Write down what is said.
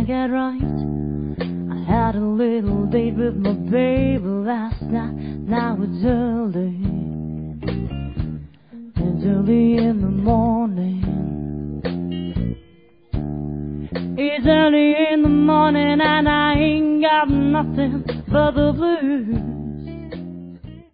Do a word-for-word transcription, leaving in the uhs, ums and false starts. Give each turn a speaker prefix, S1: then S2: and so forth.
S1: I get right? I had a little date with my baby last night. Now it's early, it's early in the morning. It's early in the morning and I ain't got nothing but the blues.